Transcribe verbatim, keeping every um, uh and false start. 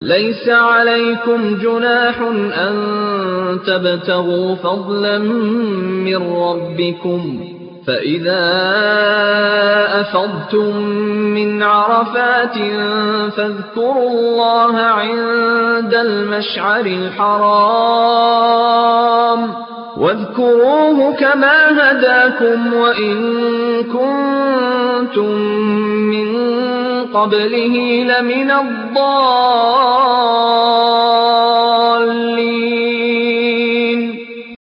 ليس عليكم جناح أن تبتغوا فضلا من ربكم فإذا أفضتم من عرفات فاذكروا الله عند المشعر الحرام واذكروه كما هداكم وإن كنتم من قبله لمن الضالين